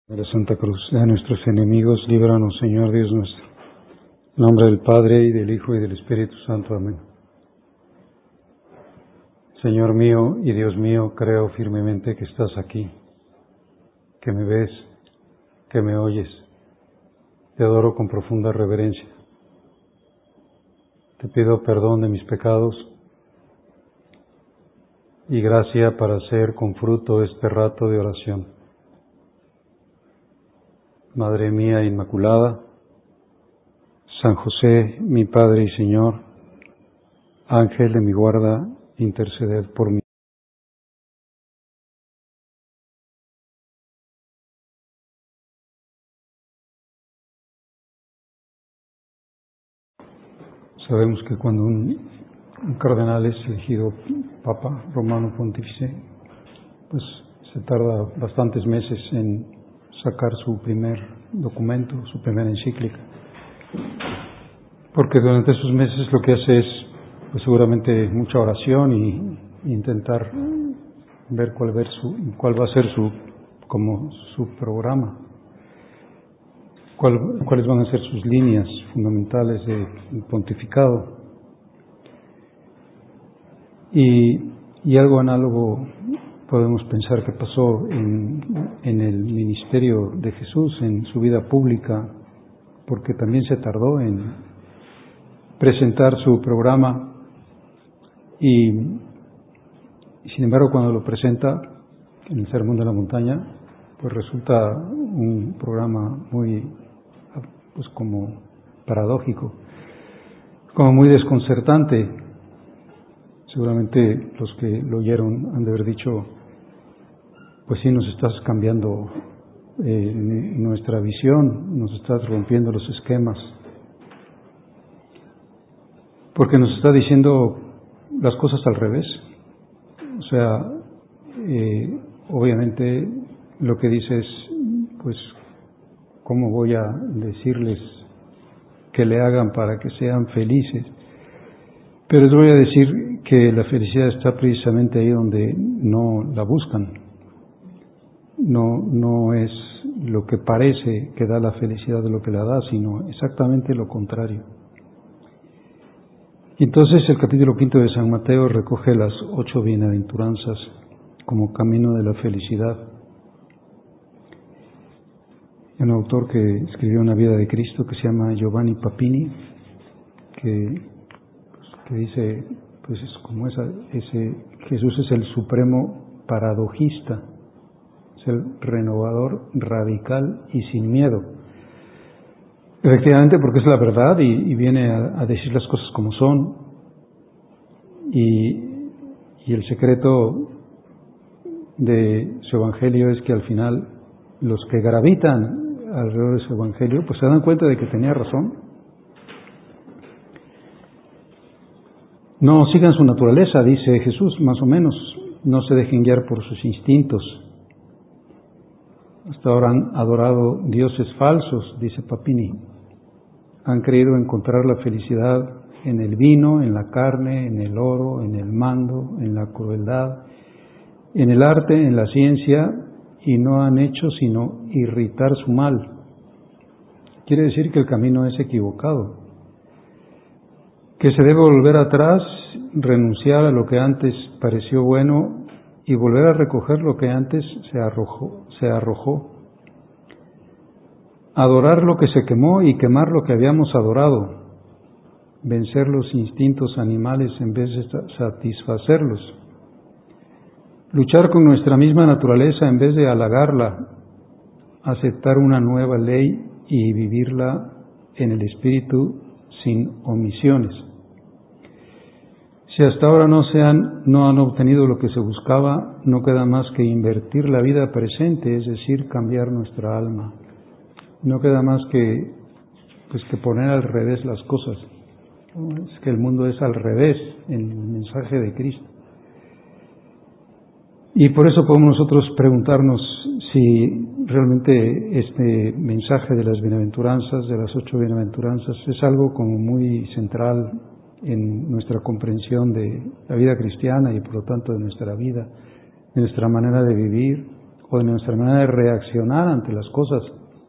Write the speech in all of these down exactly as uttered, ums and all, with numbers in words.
De la Santa Cruz, de nuestros enemigos, líbranos, Señor Dios nuestro. En nombre del Padre, y del Hijo, y del Espíritu Santo. Amén. Señor mío y Dios mío, creo firmemente que estás aquí, que me ves, que me oyes. Te adoro con profunda reverencia. Te pido perdón de mis pecados y gracia para hacer con fruto este rato de oración. Madre mía Inmaculada, San José, mi Padre y Señor, Ángel de mi guarda, interceded por mí. Sabemos que cuando un, un cardenal es elegido Papa Romano Pontífice, pues se tarda bastantes meses en sacar su primer documento, su primera encíclica. Porque durante esos meses lo que hace es, pues seguramente, mucha oración y, y intentar ver cuál, ver su, cuál va a ser su, como su programa, cuál, cuáles van a ser sus líneas fundamentales de pontificado. Y, y algo análogo podemos pensar que pasó en, en el ministerio de Jesús, en su vida pública, porque también se tardó en presentar su programa y, y sin embargo cuando lo presenta en el Sermón de la Montaña, pues resulta un programa muy, pues como paradójico, como muy desconcertante. Seguramente los que lo oyeron han de haber dicho, pues sí, nos estás cambiando eh, nuestra visión, nos estás rompiendo los esquemas, porque nos está diciendo las cosas al revés. O sea, eh, obviamente lo que dice es, pues, ¿cómo voy a decirles que le hagan para que sean felices? Pero les voy a decir que la felicidad está precisamente ahí donde no la buscan. No, no es lo que parece que da la felicidad de lo que la da, sino exactamente lo contrario. Y entonces el capítulo quinto de San Mateo recoge las ocho bienaventuranzas como camino de la felicidad. Hay un autor que escribió una vida de Cristo que se llama Giovanni Papini, que, pues, que dice, pues es como esa, ese Jesús es el supremo paradojista, es el renovador radical y sin miedo. Efectivamente, porque es la verdad y, y viene a, a decir las cosas como son. Y, y el secreto de su evangelio es que al final los que gravitan alrededor de su evangelio pues se dan cuenta de que tenía razón. No sigan su naturaleza, dice Jesús, más o menos, no se dejen guiar por sus instintos. Hasta ahora han adorado dioses falsos, dice Papini. Han creído encontrar la felicidad en el vino, en la carne, en el oro, en el mando, en la crueldad, en el arte, en la ciencia, y no han hecho sino irritar su mal. Quiere decir que el camino es equivocado, que se debe volver atrás, renunciar a lo que antes pareció bueno y volver a recoger lo que antes se arrojó, se arrojó. Adorar lo que se quemó y quemar lo que habíamos adorado. Vencer los instintos animales en vez de satisfacerlos. Luchar con nuestra misma naturaleza en vez de halagarla. Aceptar una nueva ley y vivirla en el espíritu sin omisiones. Si hasta ahora no, se han, no han obtenido lo que se buscaba, no queda más que invertir la vida presente, es decir, cambiar nuestra alma. No queda más que, pues, que poner al revés las cosas. Es que el mundo es al revés en el mensaje de Cristo. Y por eso podemos nosotros preguntarnos si realmente este mensaje de las bienaventuranzas, de las ocho bienaventuranzas, es algo como muy central en nuestra comprensión de la vida cristiana y por lo tanto de nuestra vida, de nuestra manera de vivir, o de nuestra manera de reaccionar ante las cosas.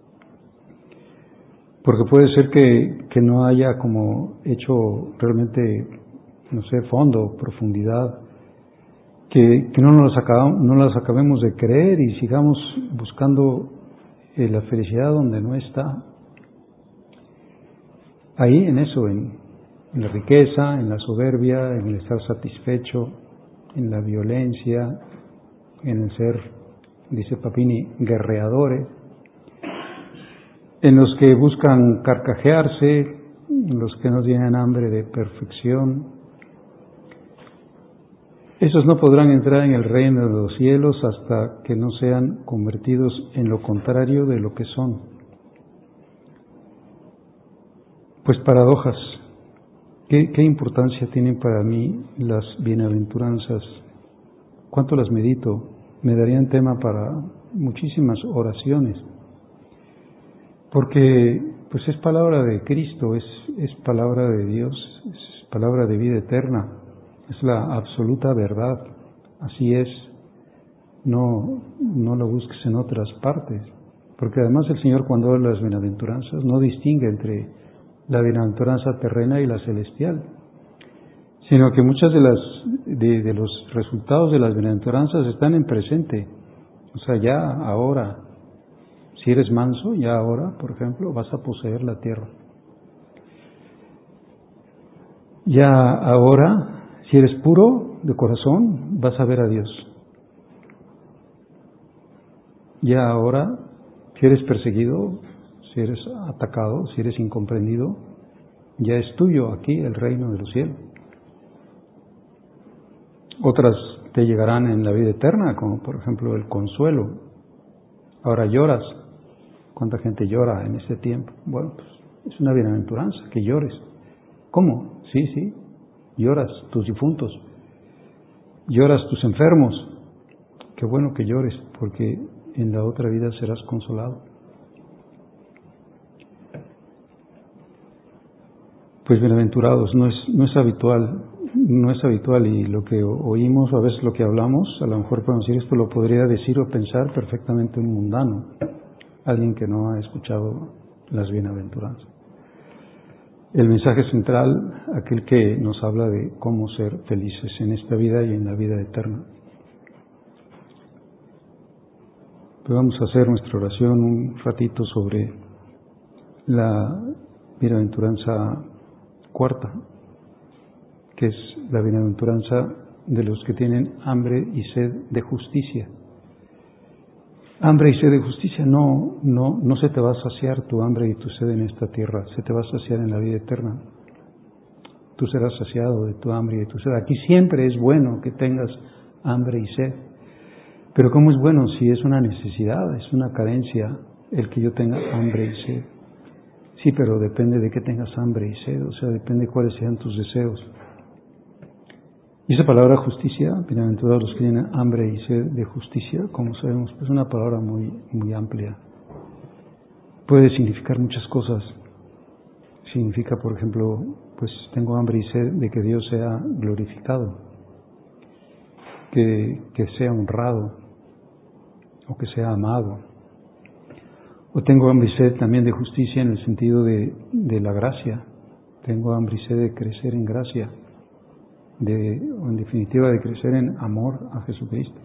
Porque puede ser que, que no haya como hecho realmente, no sé, fondo, profundidad, que, que no, nos acabamos, no las acabemos de creer y sigamos buscando eh, la felicidad donde no está. Ahí, en eso, en, en la riqueza, en la soberbia, en el estar satisfecho, en la violencia, en el ser, dice Papini, guerreadores, en los que buscan carcajearse, en los que no tienen hambre de perfección. Esos no podrán entrar en el reino de los cielos hasta que no sean convertidos en lo contrario de lo que son. Pues paradojas. ¿Qué, qué importancia tienen para mí las bienaventuranzas? ¿Cuánto las medito? Me darían tema para muchísimas oraciones. Porque pues es palabra de Cristo, es, es palabra de Dios, es palabra de vida eterna, es la absoluta verdad, así es, no, no lo busques en otras partes, porque además el Señor cuando habla de las bienaventuranzas no distingue entre la bienaventuranza terrena y la celestial, sino que muchas de las de, de los resultados de las bienaventuranzas están en presente, o sea, ya ahora. Si eres manso, ya ahora, por ejemplo, vas a poseer la tierra. Ya ahora, si eres puro de corazón, vas a ver a Dios. Ya ahora, si eres perseguido, si eres atacado, si eres incomprendido, ya es tuyo aquí el reino de los cielos. Otras te llegarán en la vida eterna, como por ejemplo el consuelo. Ahora lloras. ¿Cuánta gente llora en este tiempo? Bueno, pues es una bienaventuranza, que llores. ¿Cómo? Sí, sí, lloras tus difuntos, lloras tus enfermos. Qué bueno que llores, porque en la otra vida serás consolado. Pues bienaventurados, no es, no es habitual, no es habitual y lo que oímos o a veces lo que hablamos, a lo mejor podemos decir esto lo podría decir o pensar perfectamente un mundano. Alguien que no ha escuchado las bienaventuranzas. El mensaje central, aquel que nos habla de cómo ser felices en esta vida y en la vida eterna. Pues vamos a hacer nuestra oración un ratito sobre la bienaventuranza cuarta, que es la bienaventuranza de los que tienen hambre y sed de justicia. Hambre y sed de justicia, no, no, no se te va a saciar tu hambre y tu sed en esta tierra, se te va a saciar en la vida eterna. Tú serás saciado de tu hambre y de tu sed. Aquí siempre es bueno que tengas hambre y sed, pero ¿cómo es bueno si es una necesidad, es una carencia el que yo tenga hambre y sed? Sí, pero depende de que tengas hambre y sed, o sea, depende de cuáles sean tus deseos. Y esa palabra justicia, bienaventurados los que tienen hambre y sed de justicia, como sabemos, es una palabra muy, muy amplia. Puede significar muchas cosas. Significa, por ejemplo, pues tengo hambre y sed de que Dios sea glorificado, que, que sea honrado, o que sea amado. O tengo hambre y sed también de justicia en el sentido de, de la gracia. Tengo hambre y sed de crecer en gracia. De, o en definitiva de crecer en amor a Jesucristo.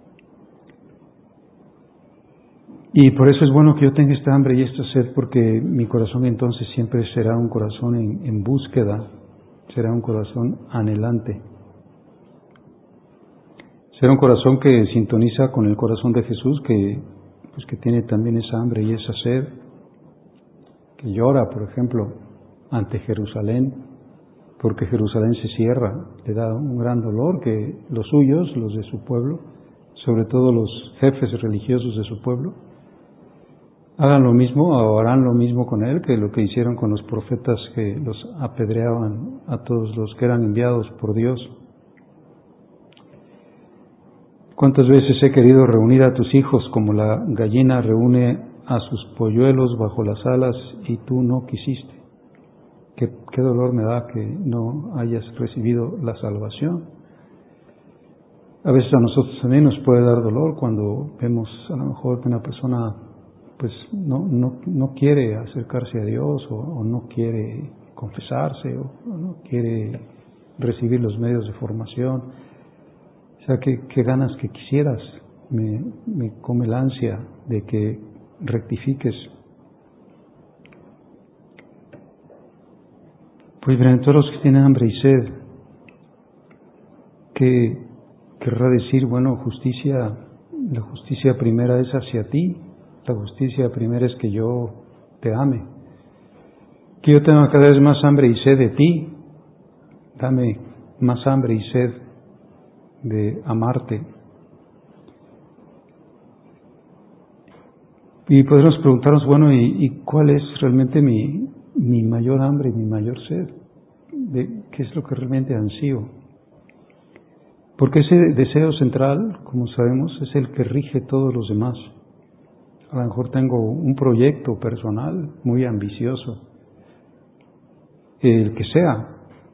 Y por eso es bueno que yo tenga esta hambre y esta sed, porque mi corazón entonces siempre será un corazón en, en búsqueda, será un corazón anhelante, será un corazón que sintoniza con el corazón de Jesús, que, pues que tiene también esa hambre y esa sed, que llora, por ejemplo, ante Jerusalén, porque Jerusalén se cierra, le da un gran dolor que los suyos, los de su pueblo, sobre todo los jefes religiosos de su pueblo, hagan lo mismo o harán lo mismo con él que lo que hicieron con los profetas que los apedreaban a todos los que eran enviados por Dios. ¿Cuántas veces he querido reunir a tus hijos como la gallina reúne a sus polluelos bajo las alas y tú no quisiste? Qué, qué dolor me da que no hayas recibido la salvación. A veces a nosotros también nos puede dar dolor cuando vemos a lo mejor que una persona pues no, no, no quiere acercarse a Dios o, o no quiere confesarse o, o no quiere recibir los medios de formación. O sea, que, que ganas que quisieras, me, me come la ansia de que rectifiques. Pues bienaventurados los que tienen hambre y sed, que querrá decir, bueno, justicia, la justicia primera es hacia ti, la justicia primera es que yo te ame, que yo tenga cada vez más hambre y sed de ti, dame más hambre y sed de amarte. Y podemos preguntarnos, bueno, ¿y, y cuál es realmente mi, mi mayor hambre y mi mayor sed? ¿De qué es lo que realmente ansío? Porque ese deseo central, como sabemos, es el que rige todos los demás. A lo mejor tengo un proyecto personal muy ambicioso, el que sea,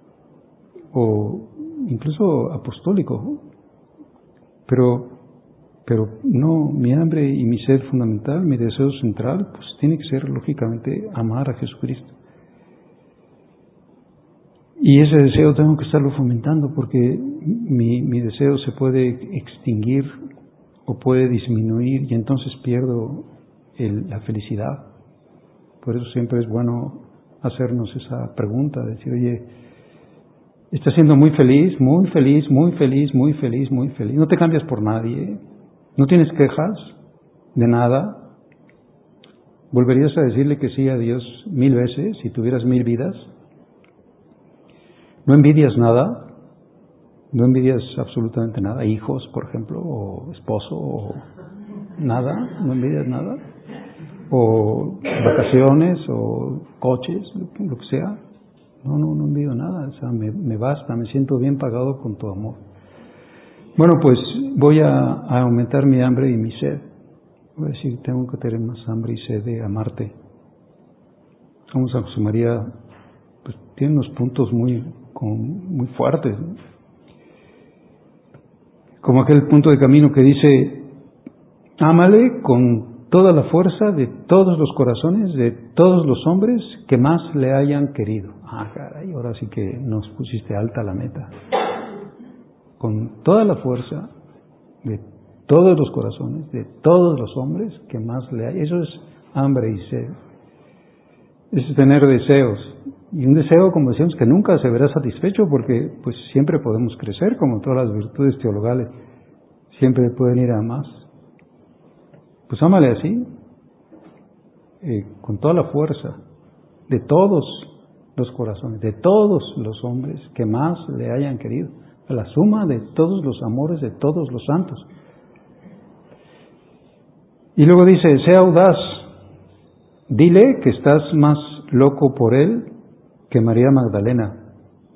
o incluso apostólico, pero, pero no, mi hambre y mi sed fundamental, mi deseo central, pues tiene que ser, lógicamente, amar a Jesucristo. Y ese deseo tengo que estarlo fomentando porque mi, mi deseo se puede extinguir o puede disminuir y entonces pierdo el, la felicidad. Por eso siempre es bueno hacernos esa pregunta, decir, oye, estás siendo muy feliz, muy feliz, muy feliz, muy feliz, muy feliz. No te cambias por nadie, no tienes quejas de nada. ¿Volverías a decirle que sí a Dios mil veces si tuvieras mil vidas? ¿No envidias nada? ¿No envidias absolutamente nada? ¿Hijos, por ejemplo? ¿O esposo? ¿O nada? ¿No envidias nada? ¿O vacaciones? ¿O coches? Lo que sea. No, no, no envidio nada. O sea, me, me basta, me siento bien pagado con tu amor. Bueno, pues voy a, a aumentar mi hambre y mi sed. Voy a decir, tengo que tener más hambre y sed de amarte. Vamos a José María, pues tiene unos puntos muy, como muy fuertes, ¿no? Como aquel punto de camino que dice, ámale con toda la fuerza de todos los corazones, de todos los hombres que más le hayan querido. Ah, caray, ahora sí que nos pusiste alta la meta. Con toda la fuerza de todos los corazones, de todos los hombres que más le hayan. Eso es hambre y sed. Es tener deseos. Y un deseo, como decíamos, que nunca se verá satisfecho porque pues siempre podemos crecer, como todas las virtudes teologales. Siempre pueden ir a más. Pues ámale así, eh, con toda la fuerza de todos los corazones, de todos los hombres que más le hayan querido. A la suma de todos los amores de todos los santos. Y luego dice, sea audaz, dile que estás más loco por él que María Magdalena,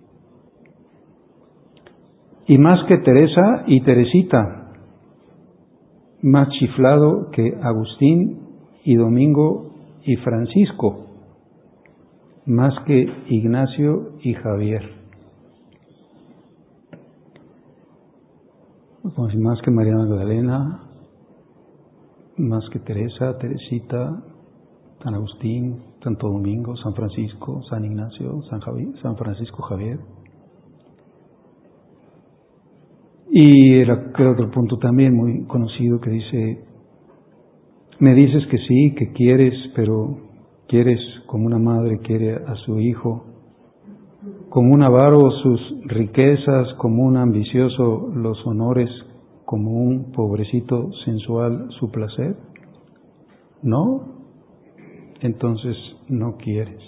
y más que Teresa y Teresita, más chiflado que Agustín y Domingo y Francisco, más que Ignacio y Javier. Como si más que María Magdalena, más que Teresa, Teresita, San Agustín, Santo Domingo, San Francisco, San Ignacio, San, Javier, San Francisco Javier. Y el, el otro punto también muy conocido que dice, me dices que sí, que quieres, pero quieres como una madre quiere a su hijo, como un avaro sus riquezas, como un ambicioso los honores, como un pobrecito sensual su placer. ¿No? Entonces no quieres.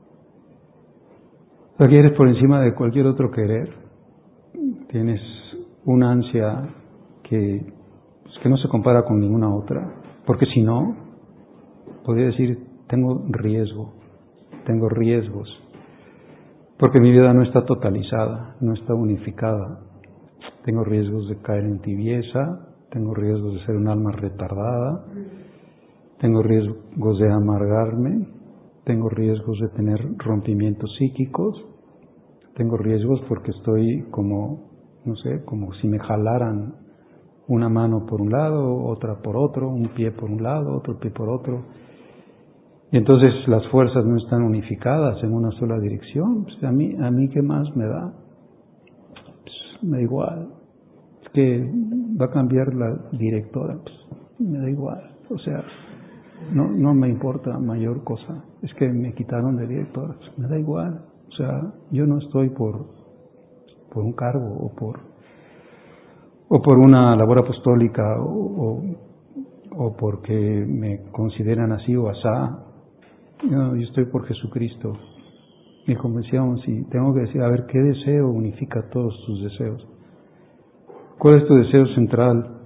O sea, quieres por encima de cualquier otro querer. Tienes una ansia que, pues, que no se compara con ninguna otra. Porque si no, podría decir, tengo riesgo, tengo riesgos. Porque mi vida no está totalizada, no está unificada. Tengo riesgos de caer en tibieza, tengo riesgos de ser un alma retardada, tengo riesgos de amargarme, tengo riesgos de tener rompimientos psíquicos, tengo riesgos porque estoy como no sé, como si me jalaran una mano por un lado, otra por otro, un pie por un lado, otro pie por otro. Y entonces las fuerzas no están unificadas en una sola dirección. Pues a mí, a mí ¿qué más me da? Pues me da igual. Es que va a cambiar la directora, pues me da igual. O sea, no, no me importa mayor cosa. Es que me quitaron de directora, pues me da igual. O sea, yo no estoy por, por un cargo o por, o por una labor apostólica o, o, o porque me consideran así o asá. No, yo estoy por Jesucristo. Y como decíamos, y tengo que decir, a ver, ¿qué deseo unifica todos tus deseos? ¿Cuál es tu deseo central?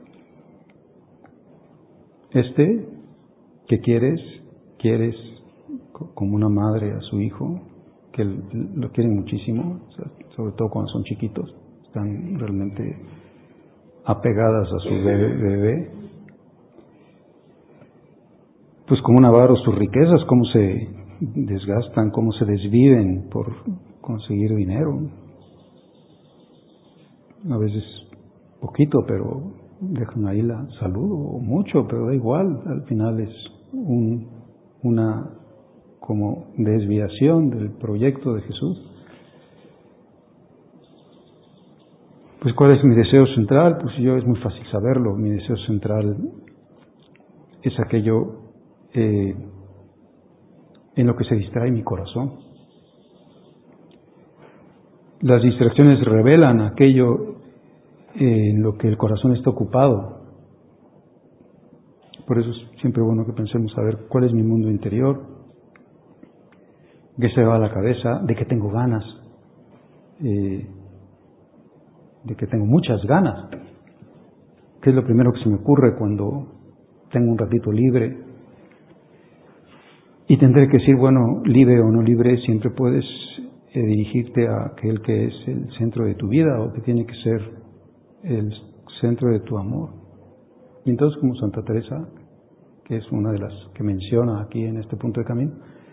Este, que quieres, quieres como una madre a su hijo, que lo quieren muchísimo, sobre todo cuando son chiquitos, están realmente apegadas a su bebé, bebé. Pues como un avaro sus riquezas, cómo se desgastan, cómo se desviven por conseguir dinero. A veces poquito, pero dejan ahí la salud, o mucho, pero da igual. Al final es un, una como desviación del proyecto de Jesús. Pues ¿cuál es mi deseo central? Pues yo es muy fácil saberlo. Mi deseo central es aquello eh, en lo que se distrae mi corazón. Las distracciones revelan aquello en lo que el corazón está ocupado. Por eso es siempre bueno que pensemos a ver cuál es mi mundo interior, qué se va a la cabeza, de qué tengo ganas, eh, de que tengo muchas ganas. ¿Qué es lo primero que se me ocurre cuando tengo un ratito libre? Y tendré que decir, bueno, libre o no libre, siempre puedes eh, dirigirte a aquel que es el centro de tu vida o que tiene que ser el centro de tu amor. Y entonces, como Santa Teresa, que es una de las que menciona aquí en este punto de camino,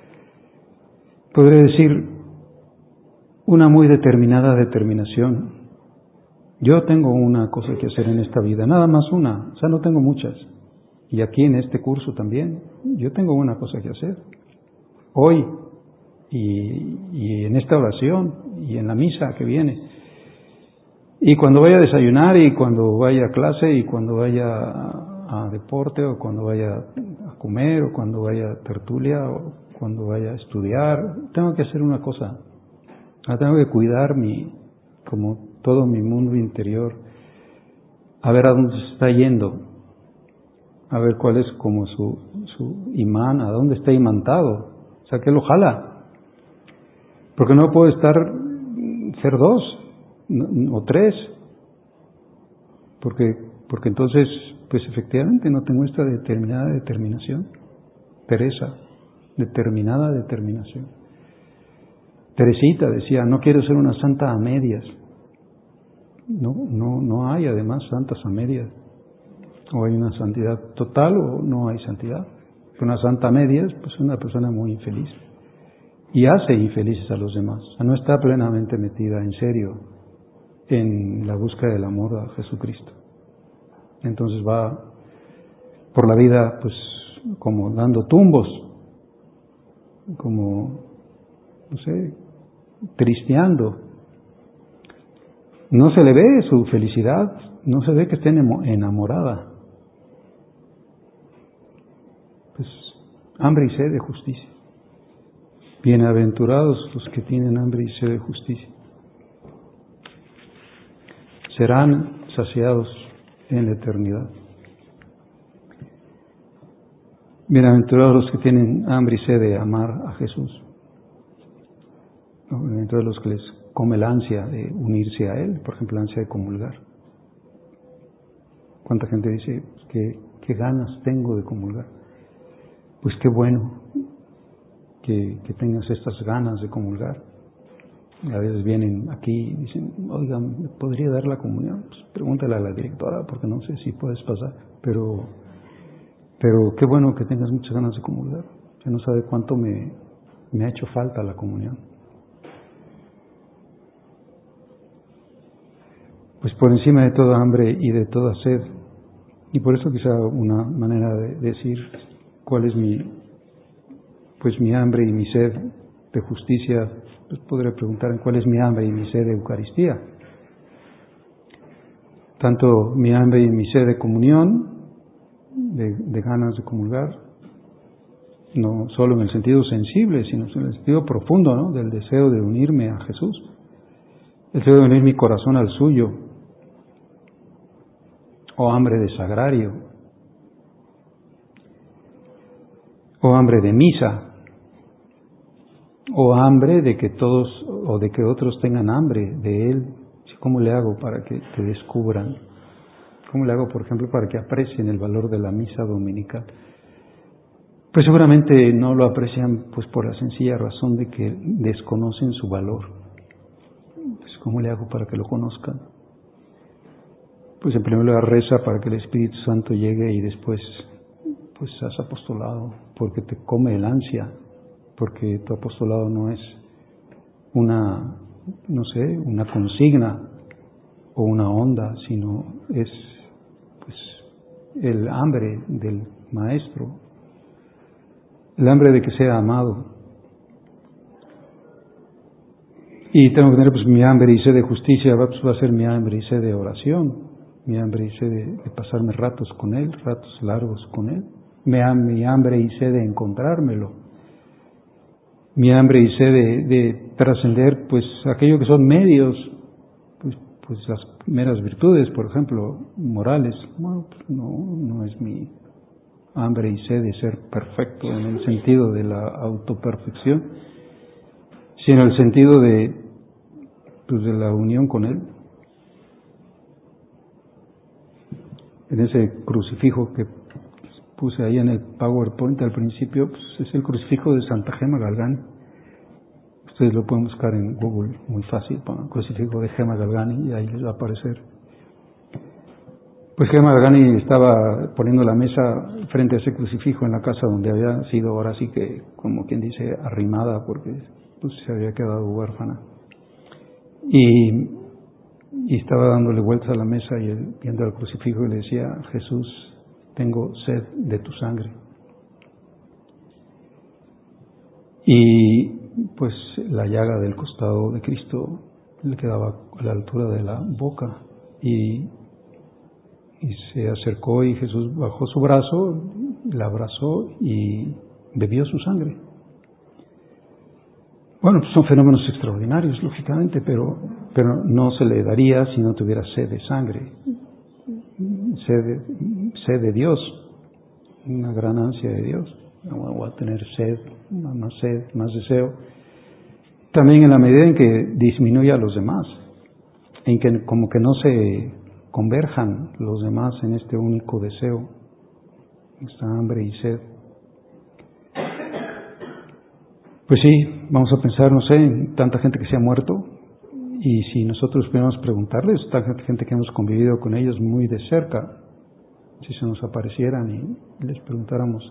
podré decir una muy determinada determinación. Yo tengo una cosa que hacer en esta vida, nada más una, o sea, no tengo muchas. Y aquí en este curso también, yo tengo una cosa que hacer. Hoy, y, y en esta oración, y en la misa que viene. Y cuando vaya a desayunar, y cuando vaya a clase, y cuando vaya a, a deporte, o cuando vaya a comer, o cuando vaya a tertulia, o cuando vaya a estudiar, tengo que hacer una cosa. Tengo que cuidar mi, como todo mi mundo interior, a ver a dónde se está yendo, a ver cuál es como su, su imán, a dónde está imantado, o sea, que lo jala, porque no puedo estar, ser dos no, o tres, porque, porque entonces, pues efectivamente no tengo esta determinada determinación. Teresa, determinada determinación. Teresita decía, no quiero ser una santa a medias. No, no, no hay además santas a medias. O hay una santidad total o no hay santidad. Una santa a medias, pues es una persona muy infeliz. Y hace infelices a los demás. O sea, no está plenamente metida en serio en la búsqueda del amor a Jesucristo. Entonces va por la vida, pues, como dando tumbos, como, no sé, tristeando. No se le ve su felicidad, no se ve que esté enamorada. Pues hambre y sed de justicia. Bienaventurados los que tienen hambre y sed de justicia. Serán saciados en la eternidad. Bienaventurados los que tienen hambre y sed de amar a Jesús. Bienaventurados los que les come el ansia de unirse a Él, por ejemplo, la ansia de comulgar. ¿Cuánta gente dice que qué ganas tengo de comulgar? Pues qué bueno que, que tengas estas ganas de comulgar. A veces vienen aquí y dicen, oigan, ¿me podría dar la comunión? Pues pregúntale a la directora, porque no sé si puedes pasar, pero, pero qué bueno que tengas muchas ganas de comulgar. Ya no sabe cuánto me, me ha hecho falta la comunión. pues por encima de toda hambre y de toda sed. Y por eso quizá una manera de decir cuál es mi, pues mi hambre y mi sed de justicia, pues podré preguntar cuál es mi hambre y mi sed de Eucaristía. Tanto mi hambre y mi sed de comunión, de, de ganas de comulgar, no solo en el sentido sensible, sino en el sentido profundo, ¿no?, del deseo de unirme a Jesús, el deseo de unir mi corazón al suyo, o hambre de sagrario, o hambre de misa, o hambre de que todos o de que otros tengan hambre de Él. ¿Cómo le hago para que te descubran? ¿Cómo le hago, por ejemplo, para que aprecien el valor de la misa dominical? Pues seguramente no lo aprecian pues por la sencilla razón de que desconocen su valor. Pues ¿cómo le hago para que lo conozcan? Pues en primer lugar reza para que el Espíritu Santo llegue y después pues haz apostolado, porque te come el ansia, porque tu apostolado no es una, no sé, una consigna o una onda, sino es pues el hambre del Maestro, el hambre de que sea amado. Y tengo que tener pues mi hambre y sed de justicia, va, pues, va a ser mi hambre y sed de oración, mi hambre y sed de, de pasarme ratos con Él, ratos largos con Él, mi, mi hambre y sed de encontrármelo, mi hambre y sed de, de trascender pues aquello que son medios, pues, pues las meras virtudes, por ejemplo, morales. Bueno, pues no, no es mi hambre y sed de ser perfecto en el sentido de la autoperfección, sino el sentido de, pues, de la unión con Él. En ese crucifijo que puse ahí en el PowerPoint al principio, pues es el crucifijo de Santa Gema Galgani. Ustedes lo pueden buscar en Google muy fácil, pongan crucifijo de Gema Galgani y ahí les va a aparecer. Pues Gema Galgani estaba poniendo la mesa frente a ese crucifijo en la casa donde había sido, ahora sí que, como quien dice, arrimada, porque pues se había quedado huérfana. Y, y estaba dándole vueltas a la mesa y él, viendo al crucifijo, y le decía: Jesús, tengo sed de tu sangre. Y pues la llaga del costado de Cristo le quedaba a la altura de la boca, y, y se acercó y Jesús bajó su brazo, la abrazó y bebió su sangre. Bueno, pues son fenómenos extraordinarios, lógicamente, pero, pero no se le daría si no tuviera sed de sangre, sed de, sed de Dios, una gran ansia de Dios. Voy a tener sed, más sed, más deseo. También en la medida en que disminuya a los demás, en que como que no se converjan los demás en este único deseo, esta hambre y sed. Pues sí, vamos a pensar, no sé, en tanta gente que se ha muerto, y si nosotros pudiéramos preguntarles, tanta gente que hemos convivido con ellos muy de cerca, si se nos aparecieran y les preguntáramos: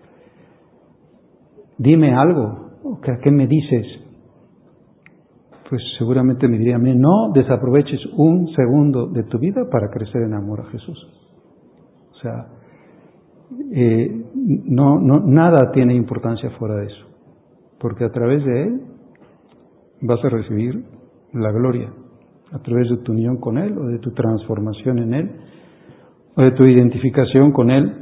dime algo, ¿a qué me dices? Pues seguramente me dirían: no desaproveches un segundo de tu vida para crecer en amor a Jesús. O sea, eh, no, no, nada tiene importancia fuera de eso, porque a través de Él vas a recibir la gloria, a través de tu unión con Él, o de tu transformación en Él, o de tu identificación con Él.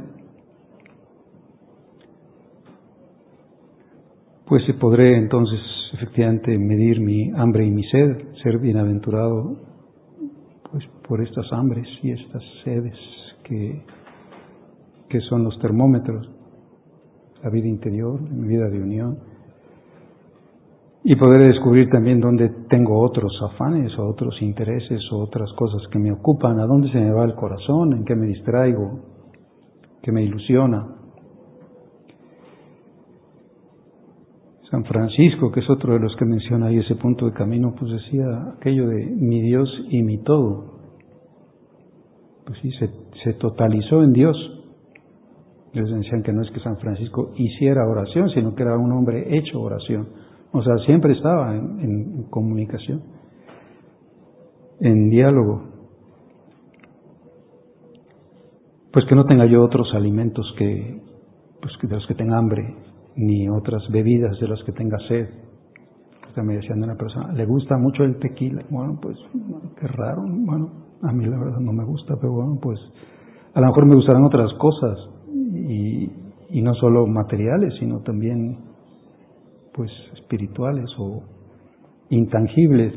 Pues se podré entonces efectivamente medir mi hambre y mi sed, ser bienaventurado pues por estas hambres y estas sedes que, que son los termómetros, la vida interior, mi vida de unión, y poder descubrir también dónde tengo otros afanes o otros intereses o otras cosas que me ocupan, a dónde se me va el corazón, en qué me distraigo, qué me ilusiona. San Francisco, que es otro de los que menciona ahí ese punto de camino, pues decía aquello de mi Dios y mi todo. Pues sí, se, se totalizó en Dios. Ellos decían que no es que San Francisco hiciera oración, sino que era un hombre hecho oración. O sea, siempre estaba en, en comunicación, en diálogo. pues que no tenga yo otros alimentos que, pues de los que tenga hambre, ni otras bebidas de las que tenga sed. Usted me decía de una persona, ¿le gusta mucho el tequila? Bueno, pues qué raro, bueno, a mí la verdad no me gusta, pero bueno, pues a lo mejor me gustarán otras cosas, y, y no solo materiales, sino también pues espirituales o intangibles.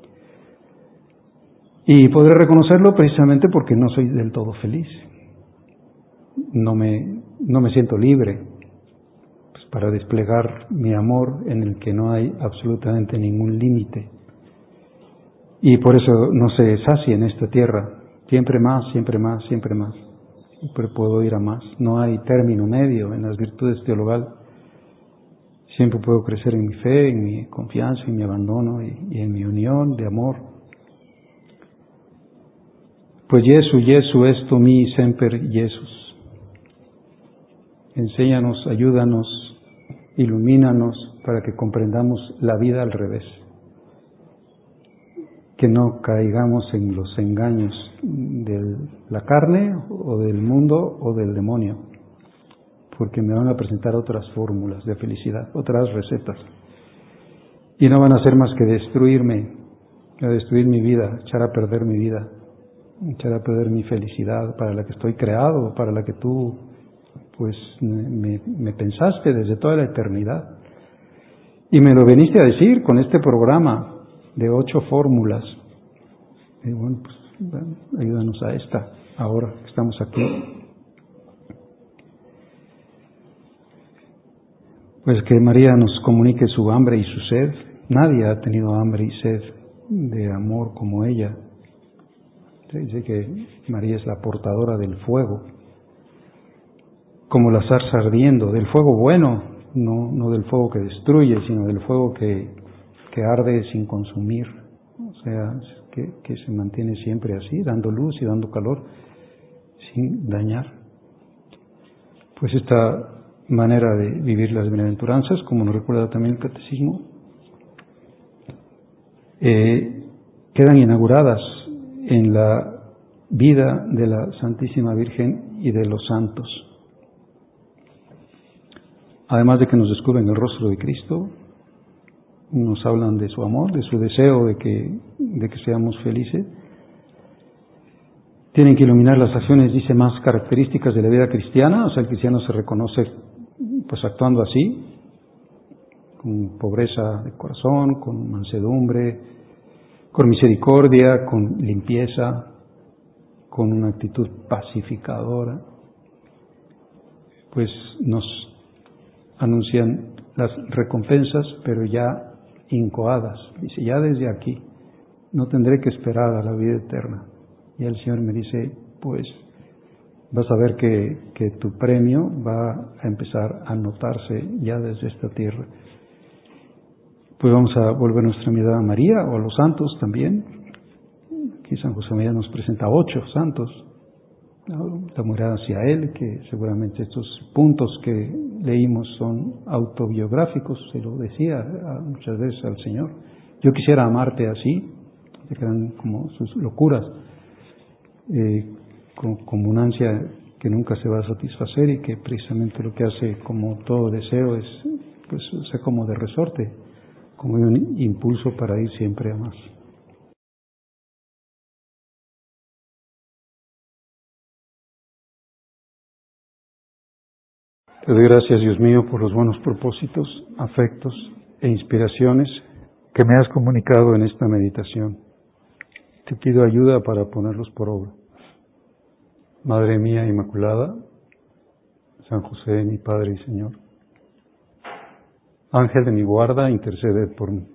Y podré reconocerlo precisamente porque no soy del todo feliz. No me, no me siento libre pues, para desplegar mi amor en el que no hay absolutamente ningún límite. Y por eso no se sacia en esta tierra. Siempre más, siempre más, siempre más. Siempre puedo ir a más. No hay término medio en las virtudes teologales. Siempre puedo crecer en mi fe, en mi confianza, en mi abandono y, y en mi unión de amor. Pues Jesu, Jesu esto mi semper Jesus. Enséñanos, ayúdanos, ilumínanos para que comprendamos la vida al revés. Que no caigamos en los engaños de la carne o del mundo o del demonio, porque me van a presentar otras fórmulas de felicidad, otras recetas, y no van a hacer más que destruirme, a destruir mi vida, echar a perder mi vida, echar a perder mi felicidad para la que estoy creado, para la que tú pues me, me pensaste desde toda la eternidad. Y me lo viniste a decir con este programa de ocho fórmulas. Y bueno, pues bueno, ayúdanos a esta, ahora que estamos aquí. Pues que María nos comunique su hambre y su sed. Nadie ha tenido hambre y sed de amor como ella. Se dice que María es la portadora del fuego, como la zarza ardiendo, del fuego bueno, no, no del fuego que destruye, sino del fuego que, que arde sin consumir, o sea, que, que se mantiene siempre así, dando luz y dando calor, sin dañar. Pues esta manera de vivir las bienaventuranzas, como nos recuerda también el Catecismo, eh, quedan inauguradas en la vida de la Santísima Virgen y de los santos. Además de que nos descubren el rostro de Cristo, nos hablan de su amor, de su deseo de que, de que seamos felices. Tienen que iluminar las acciones, dice, más características de la vida cristiana, o sea, el cristiano se reconoce pues actuando así, con pobreza de corazón, con mansedumbre, con misericordia, con limpieza, con una actitud pacificadora. Pues nos anuncian las recompensas, pero ya incoadas. Dice, ya desde aquí, no tendré que esperar a la vida eterna. Y el Señor me dice, pues vas a ver que, que tu premio va a empezar a notarse ya desde esta tierra. Pues vamos a volver nuestra mirada a María o a los santos también. Aquí San José María nos presenta ocho santos. La mirada hacia él, que seguramente estos puntos que leímos son autobiográficos, se lo decía muchas veces al Señor. Yo quisiera amarte así, que eran como sus locuras, eh, como, como una ansia que nunca se va a satisfacer y que precisamente lo que hace como todo deseo es, pues, ser como de resorte, como un impulso para ir siempre a más. Te doy gracias, Dios mío, por los buenos propósitos, afectos e inspiraciones que me has comunicado en esta meditación. Te pido ayuda para ponerlos por obra. Madre mía Inmaculada, San José, mi Padre y Señor, Ángel de mi guarda, intercede por mí.